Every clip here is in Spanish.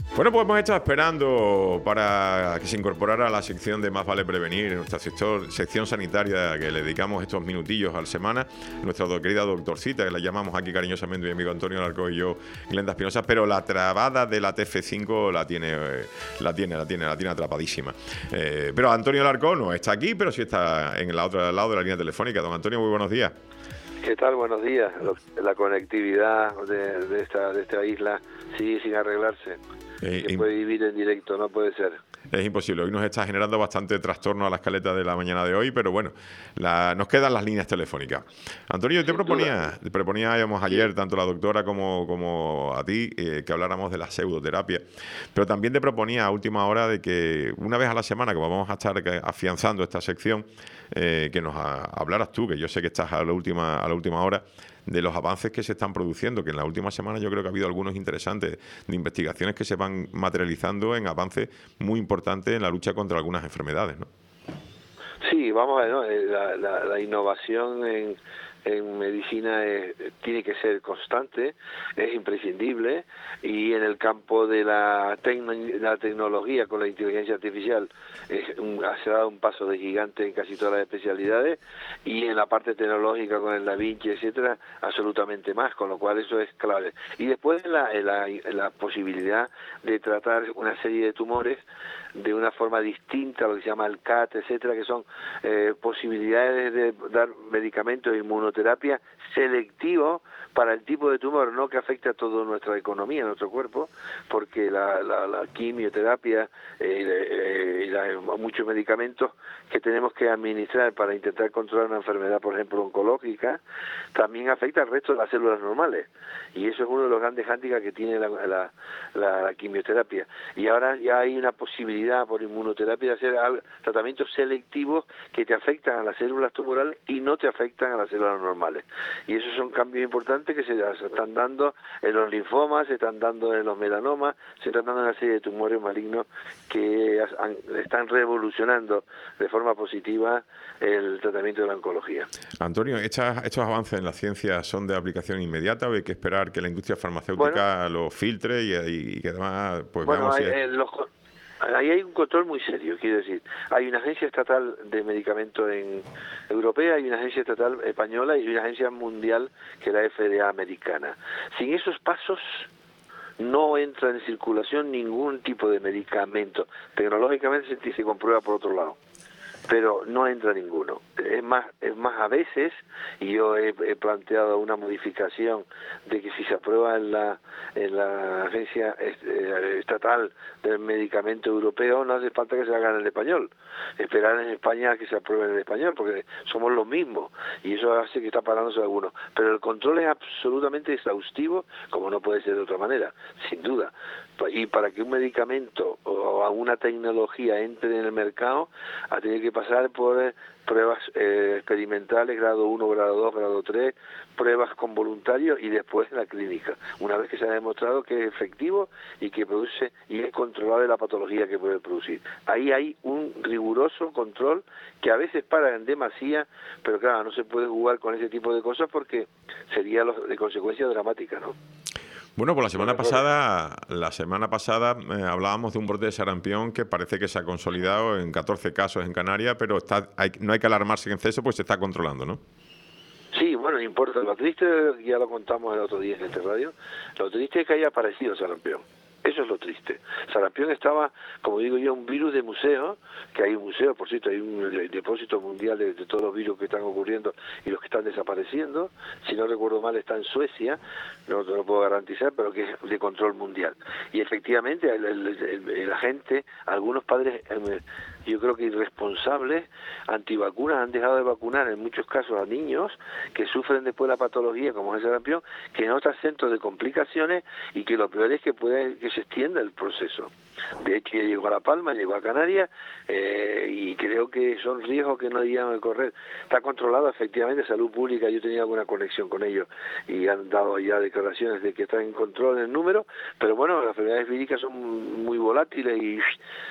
Bueno, pues hemos estado esperando para que se incorporara a la sección de Más Vale Prevenir, nuestra sección sanitaria que le dedicamos estos minutillos a la semana, nuestra querida doctorcita, que la llamamos aquí cariñosamente mi amigo Antonio Alarcón y yo, Glenda Espinosa, pero la trabada de la TF5 la tiene atrapadísima. Pero Antonio Alarcón no está aquí, pero sí está en la otra lado de la línea telefónica. Don Antonio, muy buenos días. ¿Qué tal? Buenos días. La conectividad de esta isla sigue sin arreglarse. Se puede vivir en directo, no puede ser. Es imposible. Hoy nos está generando bastante trastorno a la escaleta de la mañana de hoy, pero bueno, nos quedan las líneas telefónicas. Antonio, yo te proponíamos ayer, tanto la doctora como a ti, que habláramos de la pseudoterapia, pero también te proponía a última hora de que una vez a la semana, que vamos a estar afianzando esta sección, que nos hablaras tú, que yo sé que estás a la última hora, de los avances que se están produciendo, que en la última semana yo creo que ha habido algunos interesantes de investigaciones que se van materializando en avances muy importantes en la lucha contra algunas enfermedades, ¿no? Sí, vamos a ver, ¿no? La innovación en medicina tiene que ser constante, es imprescindible, y en el campo de la tecnología con la inteligencia artificial se ha dado un paso de gigante en casi todas las especialidades, y en la parte tecnológica con el Da Vinci, etcétera, absolutamente más, con lo cual eso es clave. Y después la posibilidad de tratar una serie de tumores de una forma distinta, lo que se llama el CAT, etcétera, que son posibilidades de dar medicamentos de inmunoterapia selectivos para el tipo de tumor, no que afecte a toda nuestra economía, nuestro cuerpo, porque la quimioterapia y muchos medicamentos que tenemos que administrar para intentar controlar una enfermedad, por ejemplo, oncológica, también afecta al resto de las células normales. Y eso es uno de los grandes hándicaps que tiene la quimioterapia. Y ahora ya hay una posibilidad por inmunoterapia de hacer tratamientos selectivos que te afectan a las células tumorales y no te afectan a las células normales. Y esos son cambios importantes que se están dando en los linfomas, se están dando en los melanomas, se están dando en una serie de tumores malignos que están revolucionando de forma positiva el tratamiento de la oncología. Antonio, ¿estos avances en la ciencia son de aplicación inmediata o hay que esperar que la industria farmacéutica lo filtre y que además pues veamos si ahí hay un control muy serio, quiero decir, hay una agencia estatal de medicamentos europea, hay una agencia estatal española y una agencia mundial que es la FDA americana. Sin esos pasos no entra en circulación ningún tipo de medicamento. Tecnológicamente se comprueba por otro lado, pero no entra ninguno. Es más a veces, y yo he planteado una modificación de que si se aprueba en la agencia estatal del medicamento europeo, no hace falta que se haga en el español. Esperar en España a que se apruebe en el español, porque somos los mismos, y eso hace que está parándose algunos. Pero el control es absolutamente exhaustivo, como no puede ser de otra manera, sin duda. Y para que un medicamento o una tecnología entre en el mercado, ha tenido que pasar por pruebas experimentales, grado 1, grado 2, grado 3, pruebas con voluntarios y después la clínica. Una vez que se ha demostrado que es efectivo y que produce y es controlable la patología que puede producir. Ahí hay un riguroso control que a veces para en demasía, pero claro, no se puede jugar con ese tipo de cosas porque sería de consecuencia dramática, ¿no? Bueno, pues la semana pasada hablábamos de un brote de sarampión que parece que se ha consolidado en 14 casos en Canarias, pero no hay que alarmarse en exceso, pues se está controlando, ¿no? Sí, bueno, no importa. Lo triste, ya lo contamos el otro día en este radio, lo triste es que haya aparecido sarampión. Eso es lo triste. Sarampión estaba, como digo yo, un virus de museo, que hay un museo, por cierto, hay un depósito mundial de todos los virus que están ocurriendo y los que están desapareciendo. Si no recuerdo mal, está en Suecia, no te lo puedo garantizar, pero que es de control mundial. Y efectivamente, la gente, algunos padres, yo creo que irresponsables, antivacunas, han dejado de vacunar en muchos casos a niños que sufren después la patología, como es el sarampión, que no está exento de complicaciones y que lo peor es que se extienda el proceso. De hecho, ya llegó a La Palma, llegó a Canarias, y creo que son riesgos que no debían correr. Está controlado efectivamente Salud Pública, yo tenía alguna conexión con ellos y han dado ya declaraciones de que está en control el número, pero bueno, las enfermedades víricas son muy volátiles y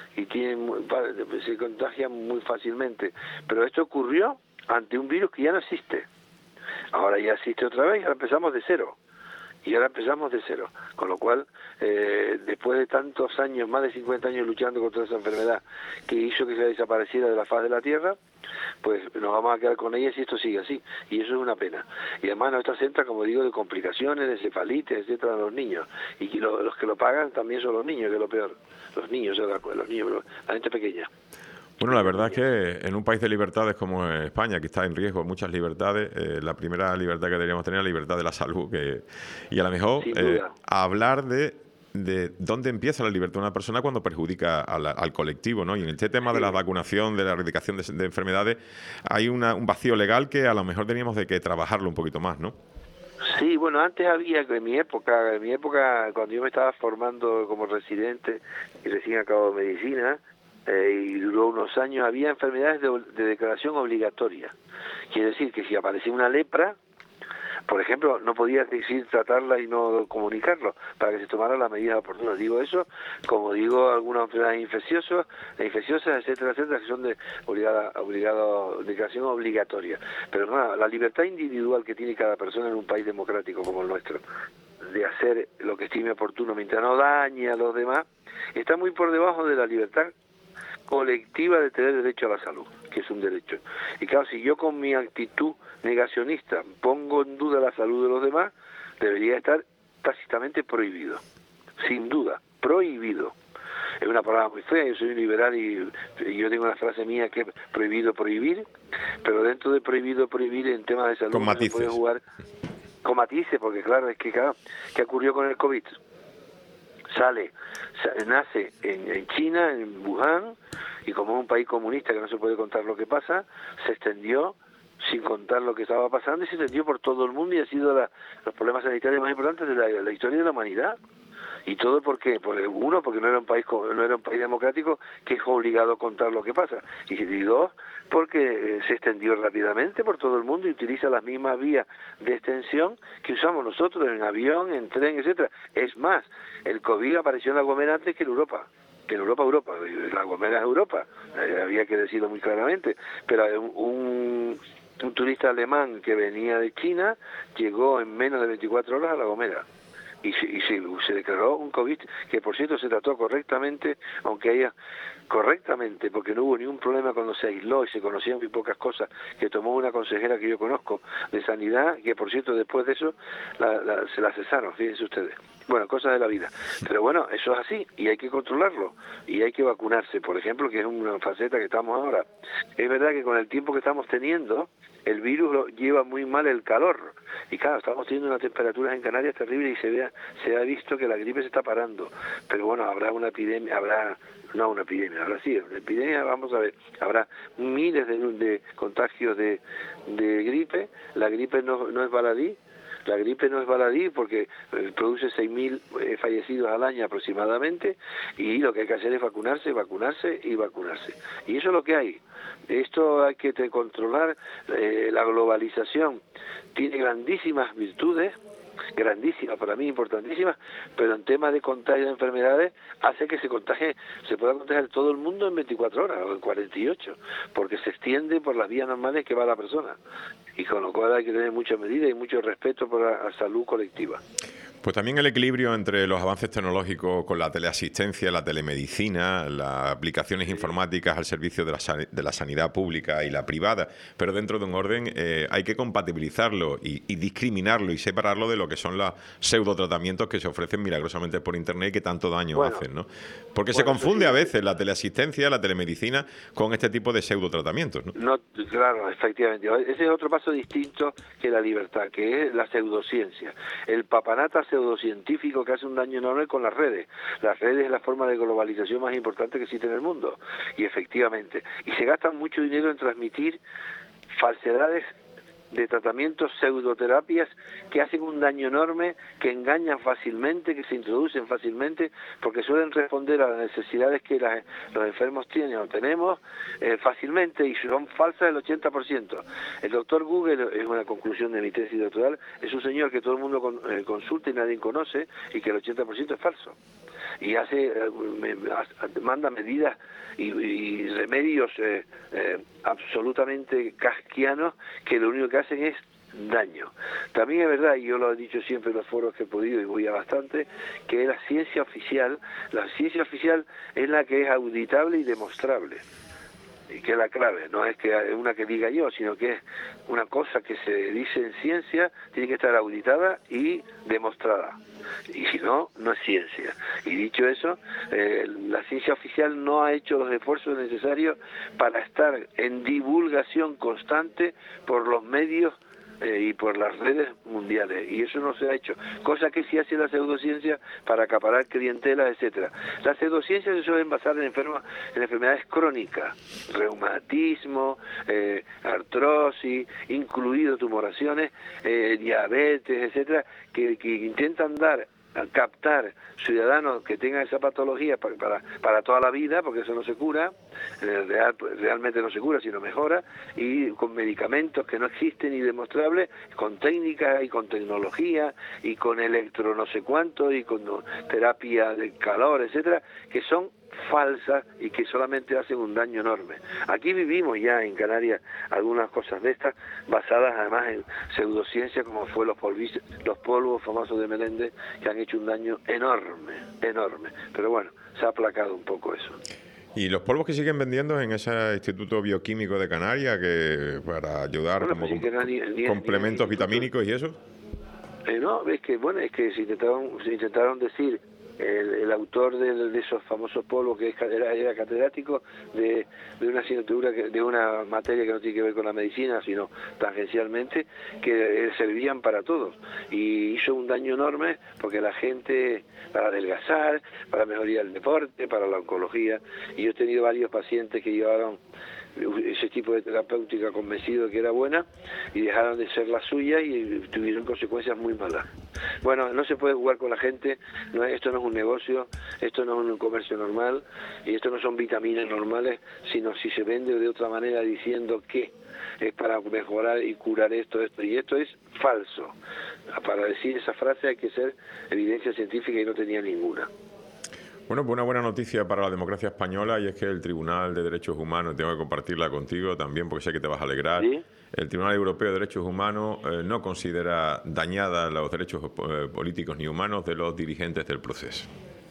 se contagian muy fácilmente. Pero esto ocurrió ante un virus que ya no existe. Ahora ya existe otra vez y ahora empezamos de cero. y ahora empezamos de cero, con lo cual después de tantos años, más de 50 años luchando contra esa enfermedad que hizo que se desapareciera de la faz de la Tierra, pues nos vamos a quedar con ella si esto sigue así, y eso es una pena. Y además nos está centra, como digo, de complicaciones, de cefalitis, etcétera, a los niños, y que los que lo pagan también son los niños, que es lo peor, los niños, la gente pequeña. Bueno, la verdad es que en un país de libertades como España, que está en riesgo muchas libertades, la primera libertad que deberíamos tener es la libertad de la salud. Y a lo mejor hablar de dónde empieza la libertad de una persona cuando perjudica al colectivo, ¿no? Y en este tema de la vacunación, de la erradicación de enfermedades, hay un vacío legal que a lo mejor teníamos de que trabajarlo un poquito más, ¿no? Sí, bueno, antes había, en mi época, cuando yo me estaba formando como residente y recién acabado de medicina, y duró unos años, había enfermedades de declaración obligatoria. Quiere decir que si aparecía una lepra, por ejemplo, no podías decir tratarla y no comunicarlo para que se tomaran las medidas oportunas. Digo eso, como digo, algunas enfermedades infecciosas, etcétera, etcétera, que son de declaración obligatoria. Pero no, la libertad individual que tiene cada persona en un país democrático como el nuestro, de hacer lo que estime oportuno mientras no dañe a los demás, está muy por debajo de la libertad colectiva de tener derecho a la salud, que es un derecho. Y claro, si yo con mi actitud negacionista pongo en duda la salud de los demás, debería estar tácitamente prohibido, sin duda, prohibido. Es una palabra muy fea, yo soy un liberal y yo tengo una frase mía que es prohibido prohibir, pero dentro de prohibido prohibir en temas de salud con no matices. se puede jugar con matices, porque claro, es que ¿qué ocurrió con el COVID? Nace en China, en Wuhan, y como es un país comunista que no se puede contar lo que pasa, se extendió sin contar lo que estaba pasando y se extendió por todo el mundo y ha sido los problemas sanitarios más importantes de la historia de la humanidad. Y todo porque no era un país democrático que es obligado a contar lo que pasa, y dos, porque se extendió rápidamente por todo el mundo y utiliza las mismas vías de extensión que usamos nosotros en avión, en tren, etcétera. Es más, el COVID apareció en La Gomera antes que en Europa. La Gomera es Europa, había que decirlo muy claramente, pero un turista alemán que venía de China llegó en menos de 24 horas a La Gomera. Y se declaró un COVID que, por cierto, se trató correctamente, porque no hubo ningún problema cuando se aisló y se conocían muy pocas cosas, que tomó una consejera que yo conozco de sanidad, que por cierto después de eso se la cesaron, fíjense ustedes. Bueno, cosas de la vida. Pero bueno, eso es así y hay que controlarlo y hay que vacunarse, por ejemplo, que es una faceta que estamos ahora. Es verdad que con el tiempo que estamos teniendo, el virus lo lleva muy mal el calor. Y claro, estamos teniendo unas temperaturas en Canarias terribles y se ha visto que la gripe se está parando. Pero bueno, habrá una epidemia, habrá vamos a ver, habrá miles de contagios de gripe. La gripe no es baladí. La gripe no es baladí porque produce 6.000 fallecidos al año aproximadamente, y lo que hay que hacer es vacunarse. Y eso es lo que hay. Esto hay que controlar. La globalización tiene grandísimas virtudes, grandísimas, para mí importantísimas, pero en temas de contagio de enfermedades hace que se pueda contagiar todo el mundo en 24 horas o en 48, porque se extiende por las vías normales que va la persona, y con lo cual hay que tener mucha medida y mucho respeto por la salud colectiva. Pues también el equilibrio entre los avances tecnológicos con la teleasistencia, la telemedicina, las aplicaciones informáticas al servicio de la sanidad pública y la privada, pero dentro de un orden hay que compatibilizarlo y discriminarlo y separarlo de lo que son los pseudotratamientos que se ofrecen milagrosamente por Internet y que tanto daño hacen, ¿no? Porque se confunde a veces la teleasistencia, la telemedicina con este tipo de pseudotratamientos, ¿no? No, claro, efectivamente. Ese es otro paso distinto que la libertad, que es la pseudociencia. El papanata pseudocientífico que hace un daño enorme con las redes. Las redes es la forma de globalización más importante que existe en el mundo. Y efectivamente. Y se gasta mucho dinero en transmitir falsedades de tratamientos, pseudoterapias que hacen un daño enorme, que engañan fácilmente, que se introducen fácilmente, porque suelen responder a las necesidades que los enfermos tienen o tenemos fácilmente, y son falsas el 80%. El doctor Google, es una conclusión de mi tesis doctoral, es un señor que todo el mundo consulta y nadie conoce, y que el 80% es falso. Y manda medidas y remedios absolutamente kafkianos que lo único que hacen es daño. También es verdad, y yo lo he dicho siempre en los foros que he podido, y voy a bastante, que la ciencia oficial es la que es auditable y demostrable. Y que es la clave, no es que una que diga yo, sino que es una cosa que se dice en ciencia, tiene que estar auditada y demostrada. Y si no, no es ciencia. Y dicho eso, la ciencia oficial no ha hecho los esfuerzos necesarios para estar en divulgación constante por los medios y por las redes mundiales, y eso no se ha hecho, cosa que sí hace la pseudociencia para acaparar clientelas, etcétera. Las pseudociencias se suelen basar en enfermedades crónicas, reumatismo, artrosis, incluido tumoraciones, diabetes, etcétera, que intentan captar ciudadanos que tengan esa patología para toda la vida, porque eso no se cura, realmente no se cura, sino mejora, y con medicamentos que no existen y demostrables, con técnicas y con tecnología, y con electro no sé cuánto, y con terapia de calor, etcétera, que son falsas y que solamente hacen un daño enorme. Aquí vivimos ya en Canarias algunas cosas de estas, basadas además en pseudociencia, como fue los polvos famosos de Meléndez, que han hecho un daño enorme. Pero bueno, se ha aplacado un poco eso. ¿Y los polvos que siguen vendiendo en ese Instituto Bioquímico de Canarias, que para ayudar como complementos vitamínicos y eso? No, es que se intentaron decir, el autor de esos famosos polvos, que era catedrático de una asignatura, de una materia que no tiene que ver con la medicina, sino tangencialmente, que servían para todos, y hizo un daño enorme, porque la gente, para adelgazar, para mejoría del deporte, para la oncología, y yo he tenido varios pacientes que llevaron ese tipo de terapéutica convencido de que era buena, y dejaron de ser la suya y tuvieron consecuencias muy malas. Bueno, no se puede jugar con la gente, esto no es un negocio, esto no es un comercio normal, y esto no son vitaminas normales, sino si se vende de otra manera diciendo que es para mejorar y curar esto, y esto es falso. Para decir esa frase hay que ser evidencia científica, y no tenía ninguna. Bueno, pues una buena noticia para la democracia española, y es que el Tribunal de Derechos Humanos, tengo que compartirla contigo también porque sé que te vas a alegrar, ¿sí? El Tribunal Europeo de Derechos Humanos no considera dañada los derechos políticos ni humanos de los dirigentes del proceso.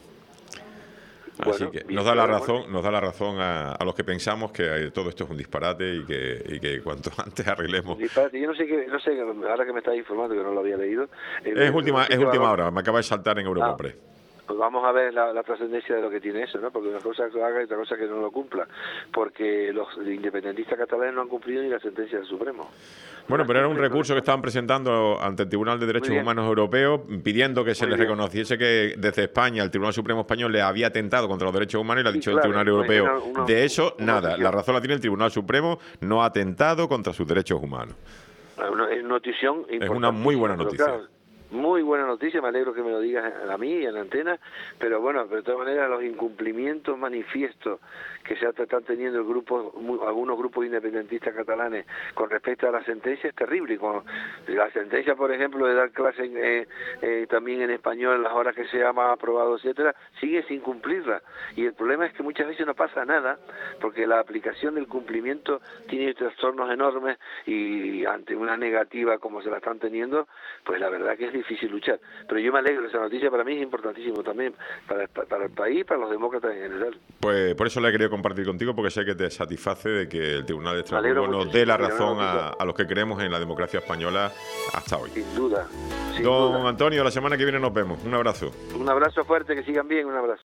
Así que nos da la razón a los que pensamos que todo esto es un disparate y que cuanto antes arreglemos. Disparate. Yo no sé, ahora que me estás informando, que no lo había leído. Es última hora, me acaba de saltar en Europa Press. Pues vamos a ver la trascendencia de lo que tiene eso, ¿no? Porque una cosa que haga y otra cosa que no lo cumpla, porque los independentistas catalanes no han cumplido ni la sentencia del Supremo. Bueno, pero era un recurso que estaban presentando ante el Tribunal de Derechos Humanos Europeo, pidiendo que se les reconociese que desde España el Tribunal Supremo Español le había atentado contra los derechos humanos, y le ha dicho el Tribunal Europeo, de eso nada, la razón la tiene el Tribunal Supremo, no ha atentado contra sus derechos humanos. Es notición importante. Es una muy buena noticia. Claro, muy buena noticia, me alegro que me lo digas a mí y en la antena, pero bueno, de todas maneras los incumplimientos manifiestos que se están teniendo algunos grupos independentistas catalanes con respecto a la sentencia es terrible. Y con la sentencia, por ejemplo, de dar clases también en español en las horas que se llama aprobado, etcétera, sigue sin cumplirla. Y el problema es que muchas veces no pasa nada, porque la aplicación del cumplimiento tiene trastornos enormes, y ante una negativa como se la están teniendo, pues la verdad que es difícil luchar. Pero yo me alegro, esa noticia para mí es importantísimo también, para el país, para los demócratas en general. Pues por eso la he querido compartir contigo, porque sé que te satisface de que el Tribunal de Estrasburgo nos dé la razón a los que creemos en la democracia española hasta hoy. Sin duda. Don Antonio, la semana que viene nos vemos. Un abrazo. Un abrazo fuerte, que sigan bien, un abrazo.